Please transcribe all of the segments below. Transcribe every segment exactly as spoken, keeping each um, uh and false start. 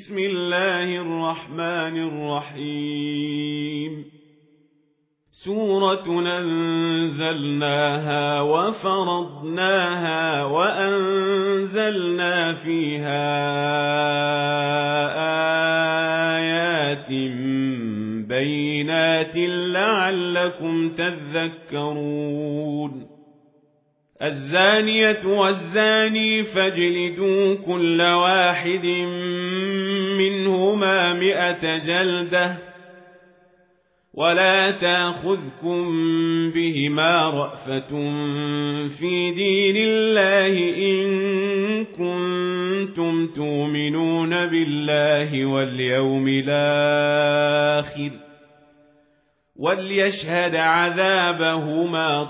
بسم الله الرحمن الرحيم سورة أنزلناها وفرضناها وأنزلنا فيها آيات بينات لعلكم تذكرون الزانية والزاني فاجلدوا كل واحد منهما مئة جلدة ولا تأخذكم بهما رأفة في دين الله إن كنتم تؤمنون بالله واليوم الآخر وليشهد عذابهما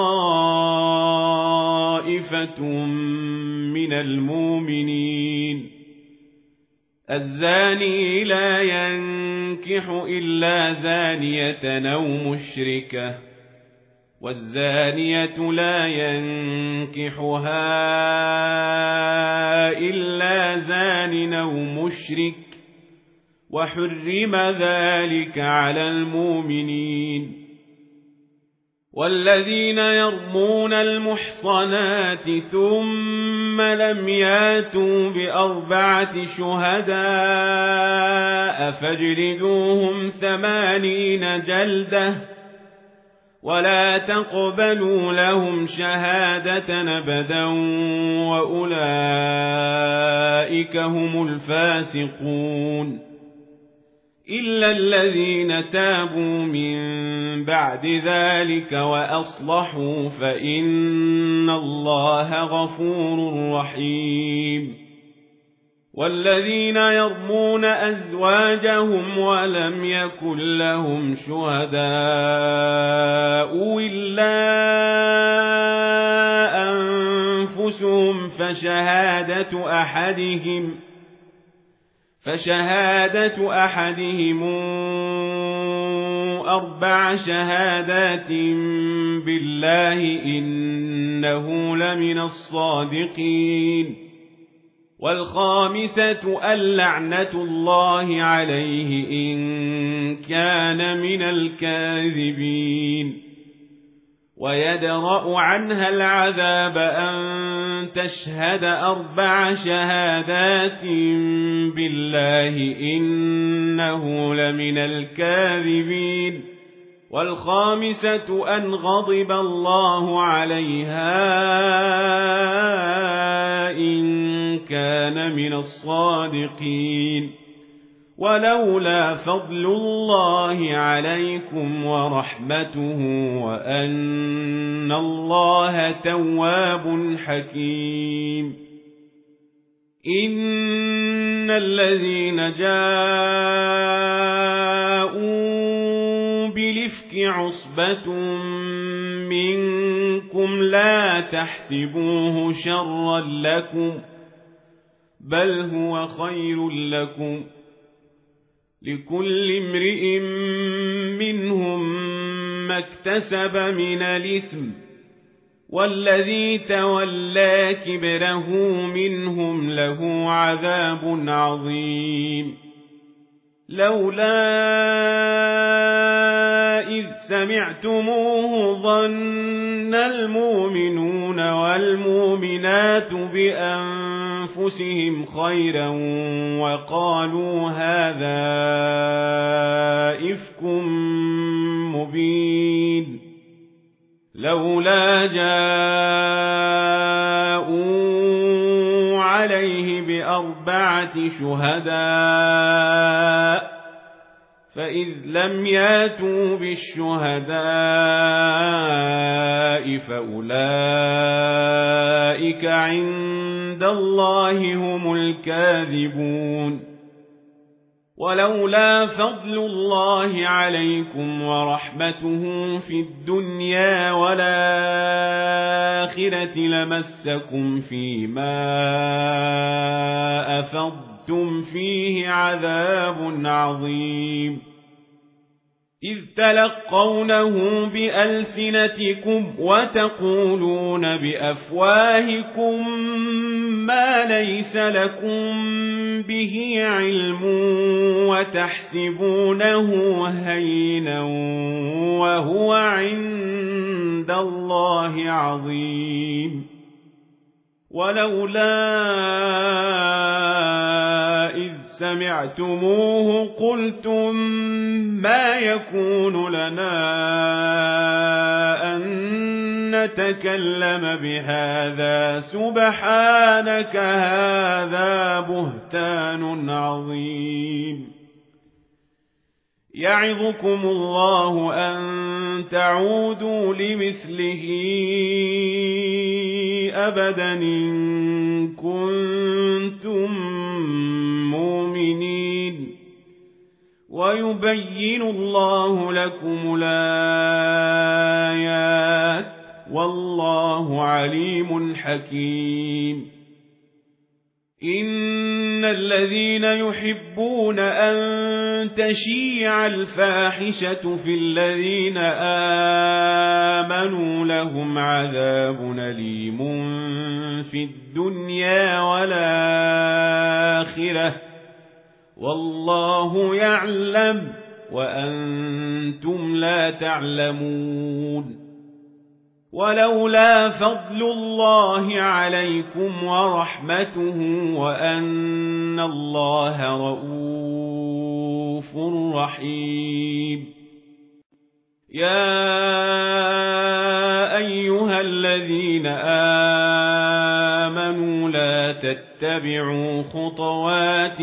طائفة من المؤمنين الزاني لا ينكح إلا زانية أو مشركة والزانية لا ينكحها إلا زان أو مشرك وحرم ذلك على المؤمنين والذين يرمون المحصنات ثم لم ياتوا بأربعة شهداء فاجلدوهم ثمانين جلدة ولا تقبلوا لهم شهادة أبدا وأولئك هم الفاسقون إلا الذين تابوا من بعد ذلك وأصلحوا فإن الله غفور رحيم والذين يرمون أزواجهم ولم يكن لهم شهداء إلا أنفسهم فشهادة أحدهم فشهادة أحدهم أربع شهادات بالله إنه لمن الصادقين والخامسة اللعنة الله عليه إن كان من الكاذبين ويدرأ عنها العذاب أن تشهد أربع شهادات بالله إنه لمن الكاذبين والخامسة أن غضب الله عليها إن كان من الصادقين ولولا فضل الله عليكم ورحمته وأن الله تواب حكيم إن الذين جاءوا بالإفك عصبة منكم لا تحسبوه شرا لكم بل هو خير لكم لكل امرئ منهم ما اكتسب من الإثم والذي تولى كبره منهم له عذاب عظيم لولا إذ سمعتموه ظن المؤمنون والمؤمنات بأنفسهم خيرا وقالوا هذا إفك مبين لولا جاءوا عليه بأربعة شهداء فإذ لم ياتوا بالشهداء فأولئك عند الله هم الكاذبون ولولا فضل الله عليكم ورحمته في الدنيا والآخرة لمسكم فيما أفضتم فيه عذاب عظيم إذ تلقونه بألسنتكم وتقولون بأفواهكم ما ليس لكم به علم وتحسبونه هينا وهو عند الله عظيم ولولا إذ سمعتموه قلتم ما يكون لنا أن نتكلم بهذا سبحانك هذا بهتان عظيم يعظكم الله أن تعودوا لمثله أبدا إن كنتم مؤمنين ويبين الله لكم الآيات والله عليم حكيم إن الذين يحبون أن تشيع الفاحشة في الذين آمنوا لهم عذاب أليم في الدنيا والآخرة والله يعلم وأنتم لا تعلمون ولولا فضل الله عليكم ورحمته وأن الله رؤوف رحيم يا أيها الذين آمنوا لا تتبعوا خطوات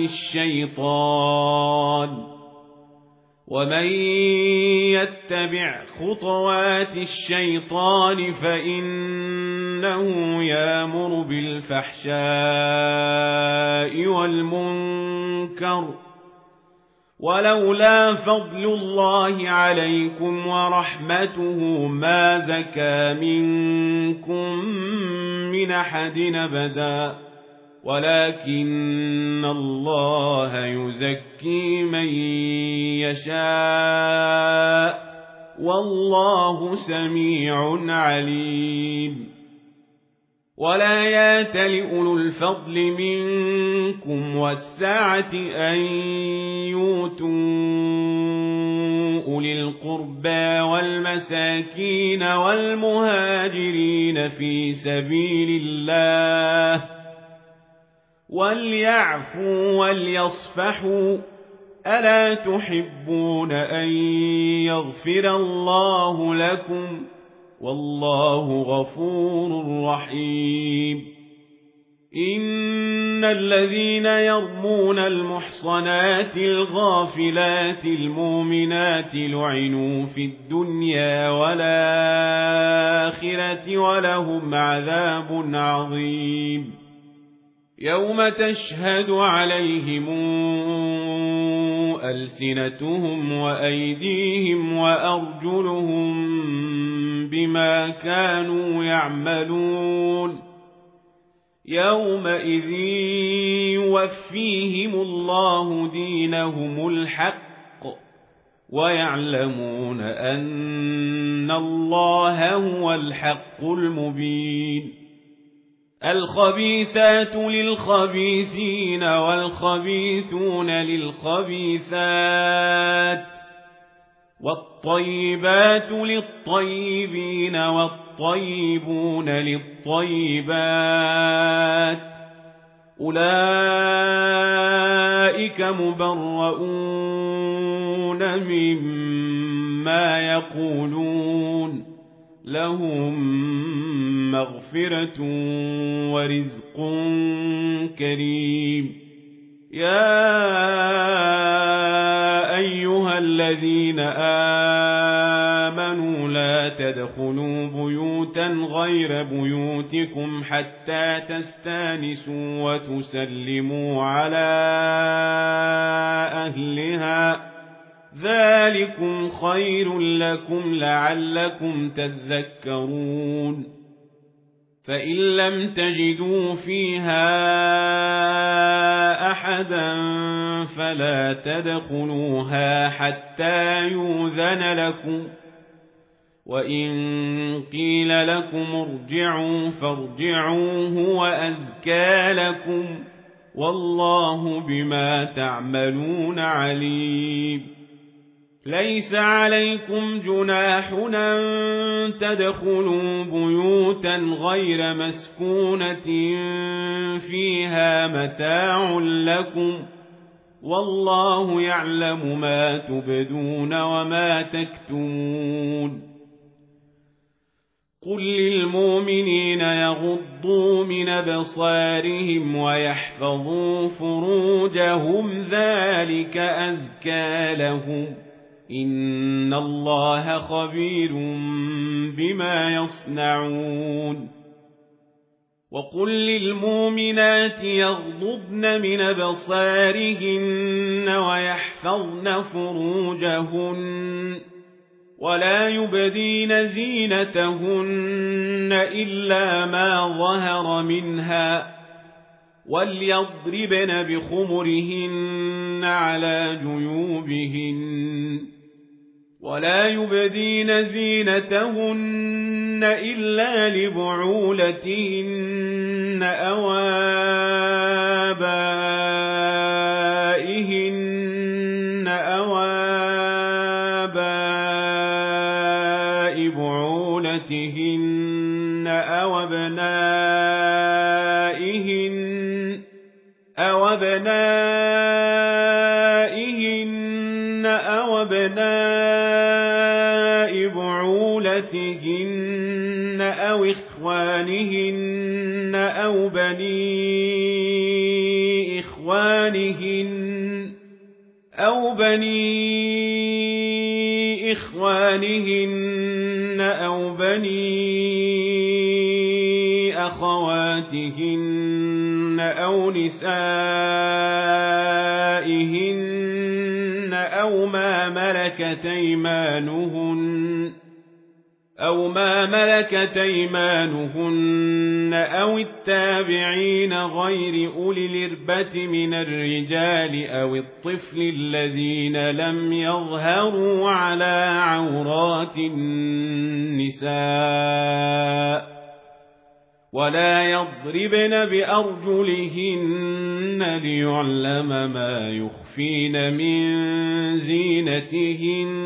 الشيطان ومن يتبع خطوات الشيطان فإنه يأمر بالفحشاء والمنكر ولولا فضل الله عليكم ورحمته ما زكى منكم من أحد أبدا ولكن الله يزكي من يشاء والله سميع عليم ولا يأتل أولو الفضل منكم والسعة أن يؤتوا أولي القربى والمساكين والمهاجرين في سبيل الله وليعفوا وليصفحوا ألا تحبون أن يغفر الله لكم والله غفور رحيم إن الذين يرمون المحصنات الغافلات المؤمنات لعنوا في الدنيا والآخرة ولهم عذاب عظيم يوم تشهد عليهم ألسنتهم وأيديهم وأرجلهم بما كانوا يعملون يومئذ يوفيهم الله دينهم الحق ويعلمون أن الله هو الحق المبين الخبيثات للخبيثين والخبيثون للخبيثات والطيبات للطيبين والطيبون للطيبات أولئك مبرؤون مما يقولون لهم مغفرة ورزق كريم يا أيها الذين آمنوا لا تدخلوا بيوتا غير بيوتكم حتى تستانسوا وتسلموا على أهلها ذلكم خير لكم لعلكم تذكرون فإن لم تجدوا فيها أحدا فلا تدخلوها حتى يؤذن لكم، وإن قيل لكم ارجعوا فارجعوا هو أزكى لكم، والله بما تعملون عليم. ليس عليكم جناح أن تدخلوا بيوتا غير مسكونة فيها متاع لكم، والله يعلم ما تبدون وما تكتمون. قل للمؤمنين يغضوا من أبصارهم ويحفظوا فروجهم ذلك أزكى لهم، إن الله خبير بما يصنعون. وقل للمؤمنات يغضضن من أبصارهن ويحفظن فروجهن ولا يبدين زينتهن إلا ما ظهر منها، وليضربن بخمرهن على جيوبهن، ولا يبدين زينتهن إلا لبعولتهن أو آبائهن أو آباء بعولتهن أو أبنائهن أو أبنائهن أو أبناء بعولتهن أو إخوانهن أو بني إخوانهن أو بني إخوانهن أو بني أخواتهن أو نسائهن أو ما ملكت أيمانهن أو ما ملكت أيمانهن أو التابعين غير أولي الإربة من الرجال أو الطفل الذين لم يظهروا على عورات النساء، ولا يضربن بأرجلهن ليعلم ما يخفين من زينتهن،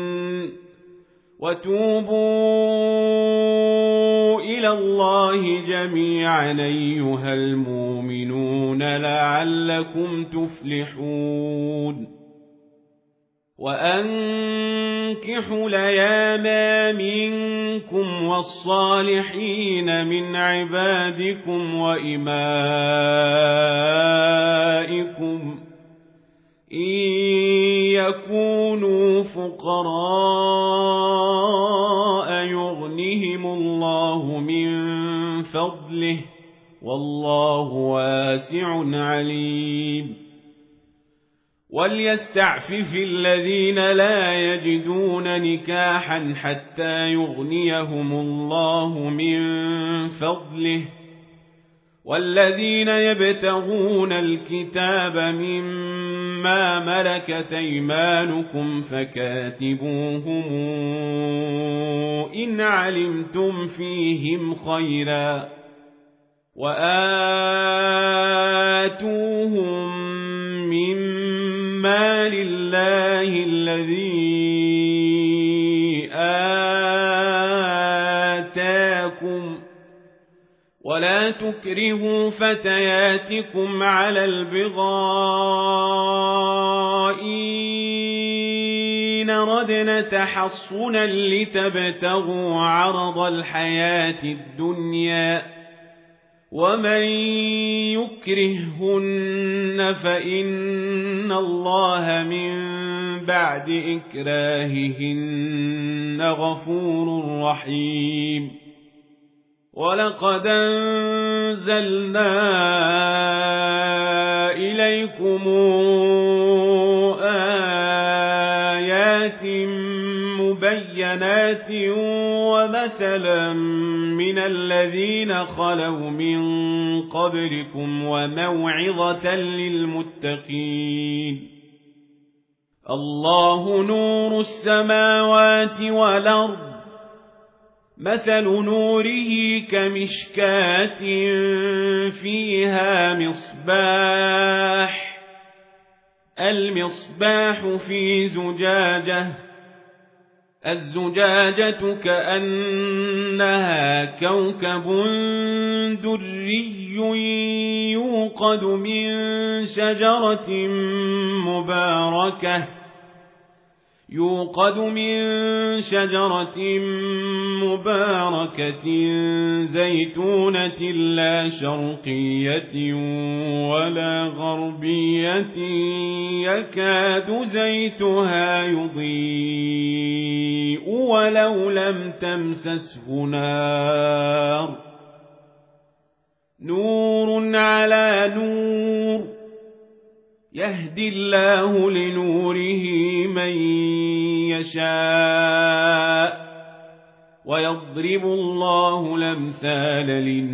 وتوبوا إلى الله جميعا أيها المؤمنون لعلكم تفلحون. وأنكحوا الأيام منكم والصالحين من عبادكم وإمائكم إن يكونوا فقراء يغنهم الله من فضله، والله واسع عليم. وليستعفف الذين لا يجدون نكاحا حتى يغنيهم الله من فضله، والذين يبتغون الكتاب مما ملكت أيمانكم فكاتبوهم إن علمتم فيهم خيرا، وآتوهم مما لله الذي آتاكم، ولا تكرهوا فتياتكم على البغاء إن ردنا تحصنا لتبتغوا عرض الحياة الدنيا، ومن يكرههن فإن الله من بعد إكراههن غفور رحيم. ولقد أنزلنا إليكم آيات مبينات ومثلا من الذين خلوا من قبلكم وموعظة للمتقين. الله نور السماوات والأرض، مثل نوره كمشكاة فيها مصباح، المصباح في زجاجة، الزجاجة كأنها كوكب دري يوقد من شجرة مباركة يوقد من شجرة مباركة زيتونة لا شرقية ولا غربية يكاد زيتها يضيء ولو لم تمسسه نار، نور على نور، يهدي الله لنوره من يشاء ويضرب الله الأمثال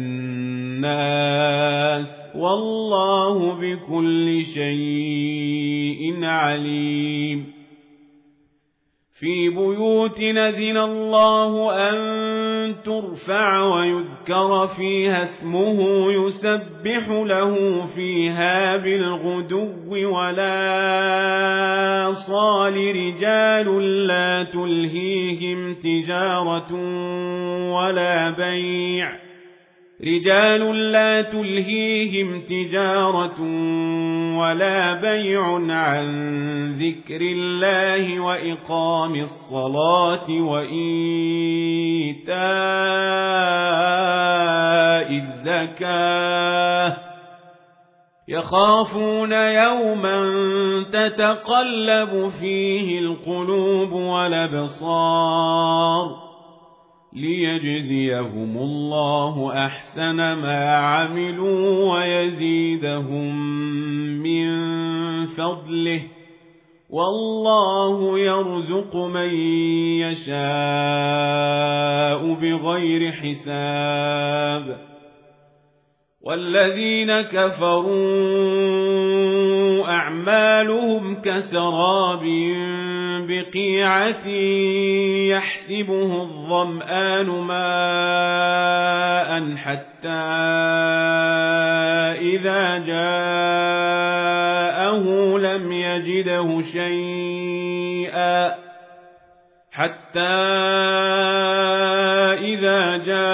للناس والله بكل شيء عليم. في بيوت أذن الله أن ترفع ويذكر فيها اسمه يسبح له فيها بالغدو ولا صال رجال لا تلهيهم تجارة ولا بيع رجال لا تلهيهم تجارة ولا بيع عن ذكر الله وإقام الصلاة وإيتاء الزكاة يخافون يوما تتقلب فيه القلوب والأبصار ليجزيهم الله أحسن ما عملوا ويزيدهم من فضله والله يرزق من يشاء بغير حساب. والذين كفروا أعمالهم كسراب بقيعة يحسبه الظمآن ماء حتى إذا جاءه لم يجده شيئا حتى إذا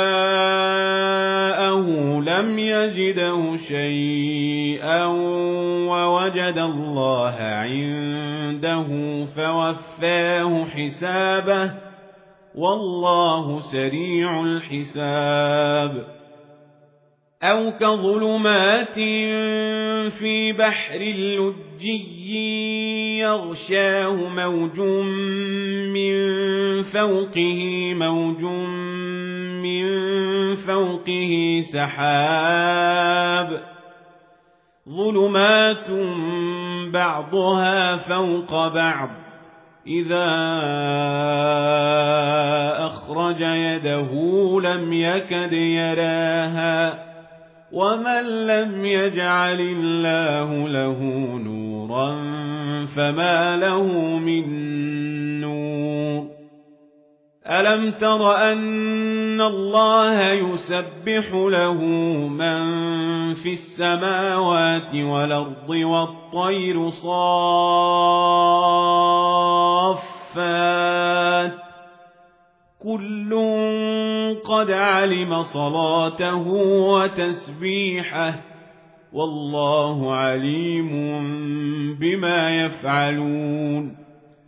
جاءه لم يجده شيئا ووجد الله عنده فوفاه حسابه والله سريع الحساب. أو كظلمات في بحر لجي يغشاه موج من فوقه موج من فوقه سحاب ظلمات بعضها فوق بعض إذا أخرج يده لم يكد يراها ومن لم يجعل الله له نورا فما له من نور. ألم تر أن الله يسبح له من في السماوات والأرض والطير صافات كل قد علم صلاته وتسبيحه والله عليم بما يفعلون.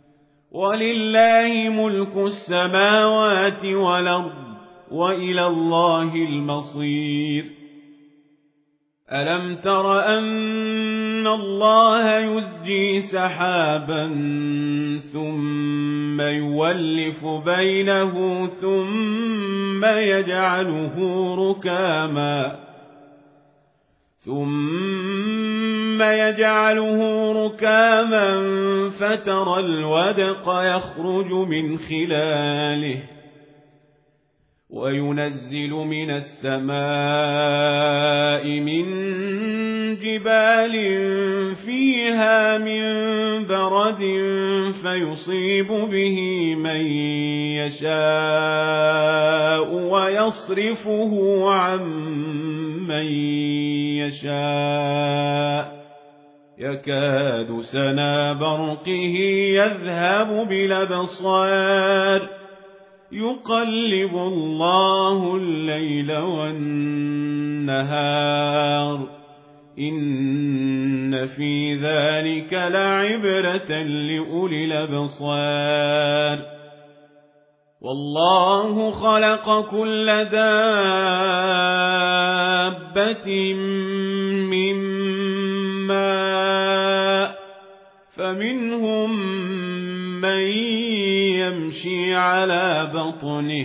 ولله ملك السماوات والأرض وإلى الله المصير. ألم تر أن الله يزجي سحابا ثم يولف بينه ثم يجعله ركاما ثم يجعله ركاما فترى الودق يخرج من خلاله وينزل من السماء من جبال فيها من برد فيصيب به من يشاء ويصرفه عن من يشاء يكاد سنا برقه يذهب بالأبصار يقلب الله الليل والنهار إن في ذلك لعبرة لأولي الأبصار والله خلق كل دابة من ماء فمنهم من يمشي على بطنه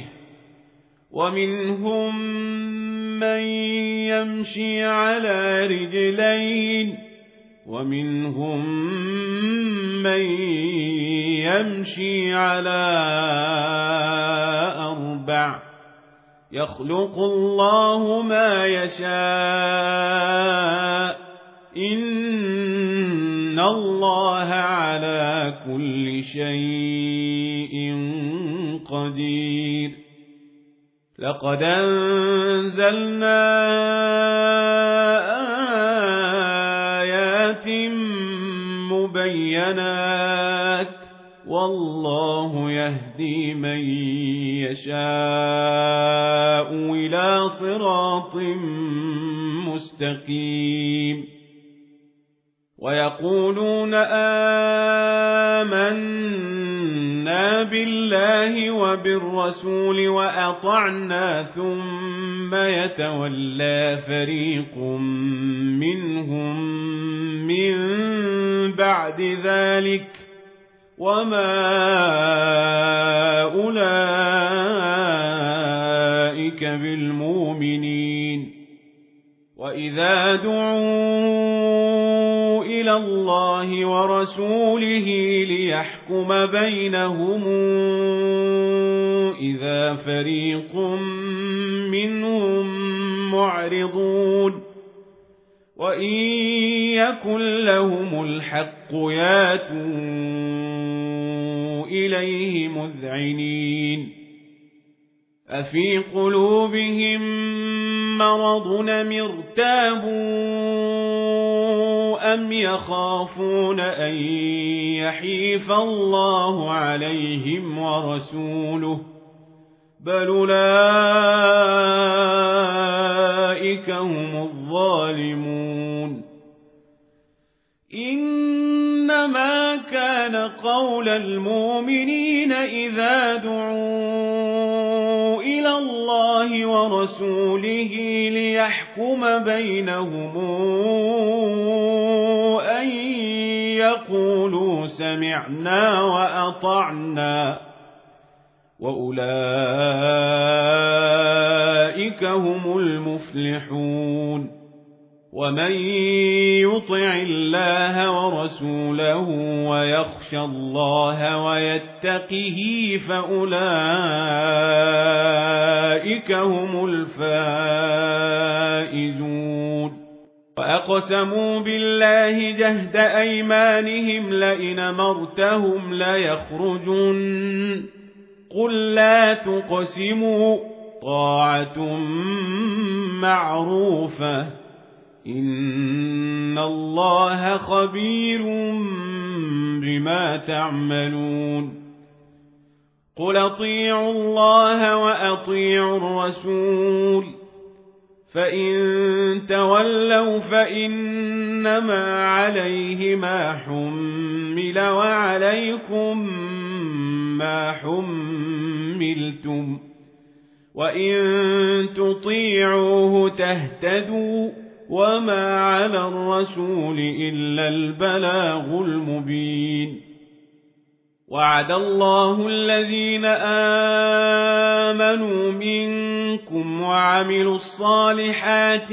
ومنهم من يمشي على رجلين ومنهم من يمشي على أربع يخلق الله ما يشاء إن الله على كل شيء قدير لقد أنزلنا آيات مبينات والله يهدي من يشاء إلى صراط مستقيم ويقولون آمنا بالله وبالرسول وأطعنا ثم يتولى فريق منهم من بعد ذلك وما أولئك بالمؤمنين وإذا دعوا إلى الله ورسوله ليحكم بينهم إذا فريق منهم معرضون وإن يكن لهم الحق ياتوا إليه مذعنين أفي قلوبهم مرض أم ارتابوا أم يخافون أن يحيف الله عليهم ورسوله بل أولئك هم الظالمون إنما كان قول المؤمنين إذا دعوا إلى الله ورسوله ليحكم بينهم أن يقولوا سمعنا وأطعنا وأولئك هم المفلحون ومن يطع الله ورسوله ويخشى الله ويتقه فأولئك هم الفائزون وأقسموا بالله جهد أيمانهم لئن أمرتهم ليخرجن قل لا تقسموا طاعة معروفة إن الله خبير بما تعملون قل أطيعوا الله وأطيعوا الرسول فإن تولوا فإنما عليه ما حمل وعليكم ما حملتم وإن تطيعوه تهتدوا وما على الرسول إلا البلاغ المبين وعد الله الذين آمنوا منكم وعملوا الصالحات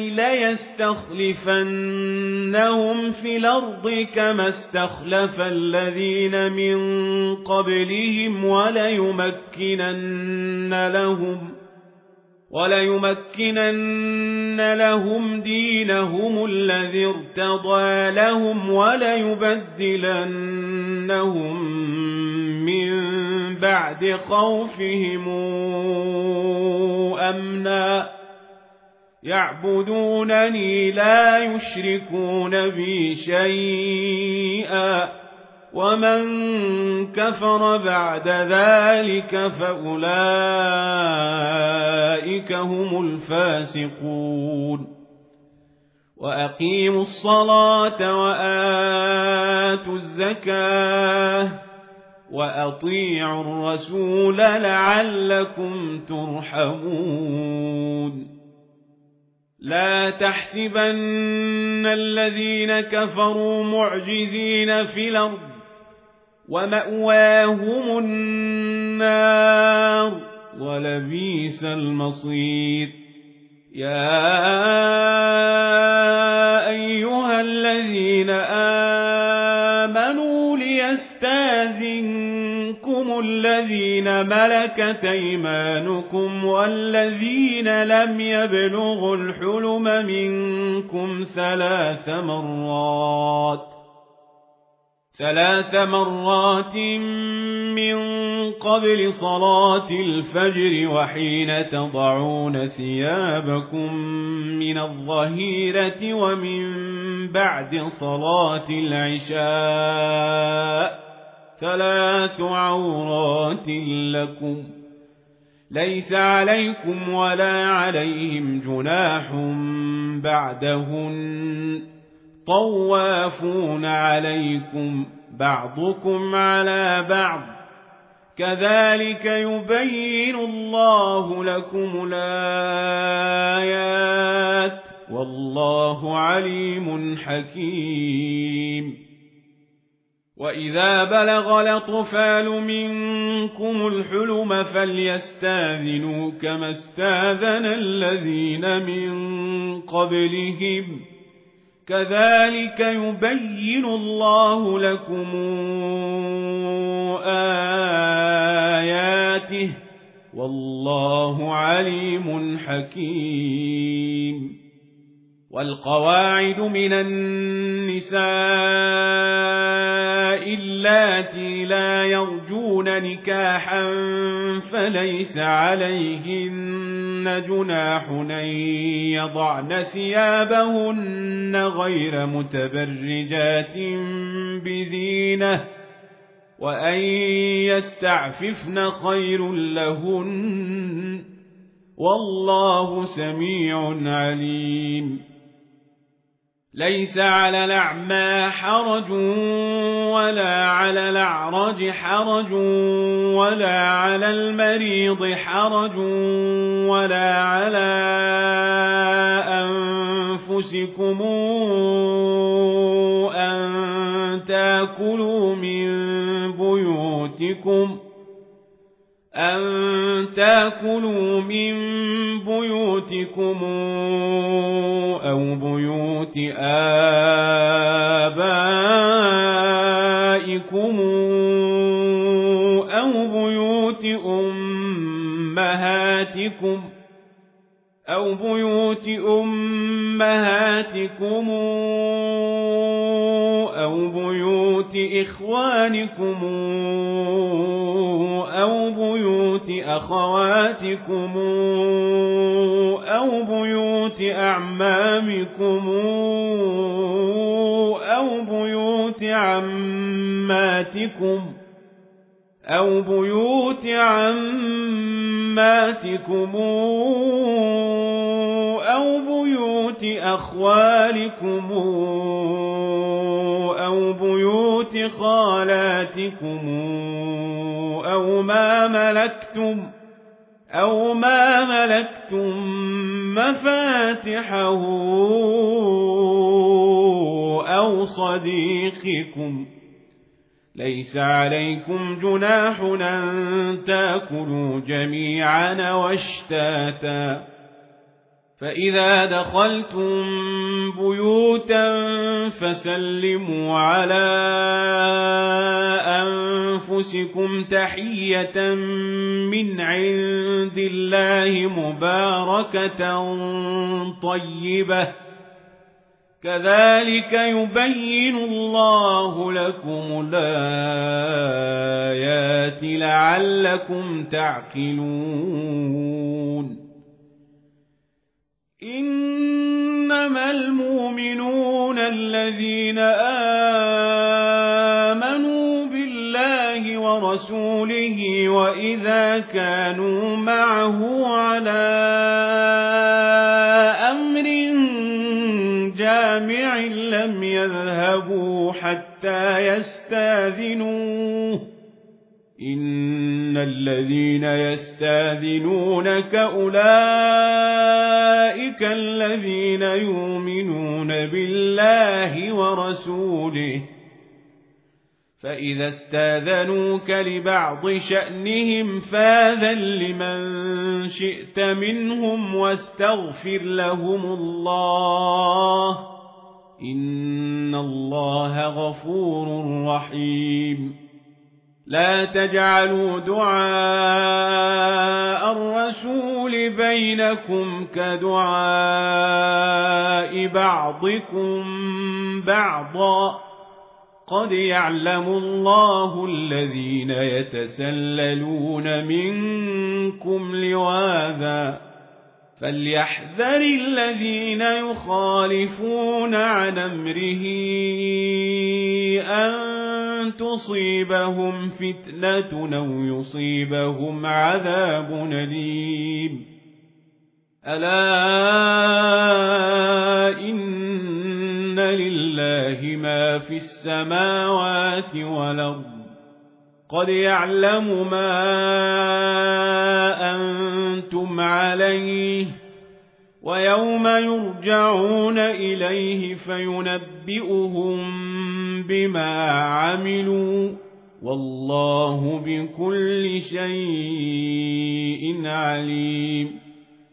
ليستخلفنهم في الأرض كما استخلف الذين من قبلهم وليمكنن لهم وليمكنن لهم دينهم الذي ارتضى لهم وليبدلنهم من بعد خوفهم أمنا يعبدونني لا يشركون بي شيئا ومن كفر بعد ذلك فأولئك هم الفاسقون وأقيموا الصلاة وآتوا الزكاة وأطيعوا الرسول لعلكم ترحمون لا تحسبن الذين كفروا معجزين في الأرض ومأواهم النار ولبئس المصير يا أيها الذين آمنوا ليستاذنكم الذين ملكت أيمانكم والذين لم يبلغوا الحلم منكم ثلاث مرات ثلاث مرات من قبل صلاة الفجر وحين تضعون ثيابكم من الظهيرة ومن بعد صلاة العشاء ثلاث عورات لكم ليس عليكم ولا عليهم جناح بعدهن طوافون عليكم بعضكم على بعض كذلك يبين الله لكم الآيات والله عليم حكيم وإذا بلغ الأطفال منكم الحلم فليستاذنوا كما استاذن الذين من قبلهم كذلك يبين الله لكم آياته والله عليم حكيم والقواعد من النساء اللاتي لا يرجون نكاحا فليس عليهن جناح أن يضعن ثيابهن غير متبرجات بزينة وأن يستعففن خير لهن والله سميع عليم ليس على الأعمى حرج ولا على الأعرج حرج ولا على المريض حرج ولا على أنفسكم أن تأكلوا من بيوتكم أن تأكلوا من بيوتكم أو بيوت آبائكم أو بيوت أمهاتكم أو بيوت أمهاتكم أو بيوت إخوانكم أو بيوت أخواتكم أو بيوت أعمامكم أو بيوت عماتكم أو بيوت عماتكم أو بيوت أخوالكم أو بيوت خالاتكم أو ما ملكتم أو ما ملكتم مفاتحه أو صديقكم ليس عليكم جناح أن تأكلوا جميعا واشتاتا فإذا دخلتم بيوتا فسلموا على أنفسكم تحية من عند الله مباركة طيبة كذلك يبين الله لكم الآيات لعلكم تعقلون إنما المؤمنون الذين آمنوا بالله ورسوله وإذا كانوا معه على أمر جامع لم يذهبوا حتى يستاذنوه إن الذين يستاذنونك أولئك الذين يؤمنون بالله ورسوله فإذا استاذنوك لبعض شأنهم فاذن لمن شئت منهم واستغفر لهم الله إن الله غفور رحيم لا تجعلوا دعاء الرسول بينكم كدعاء بعضكم بعضا قد يعلم الله الذين يتسللون منكم لواذا فليحذر الذين يخالفون عن أمره أن تصيبهم فتنة أو يصيبهم عذاب أليم ألا إن لله ما في السماوات والأرض قد يعلم ما أنتم عليه ويوم يرجعون إليه فينبئهم بما عملوا والله بكل شيء عليم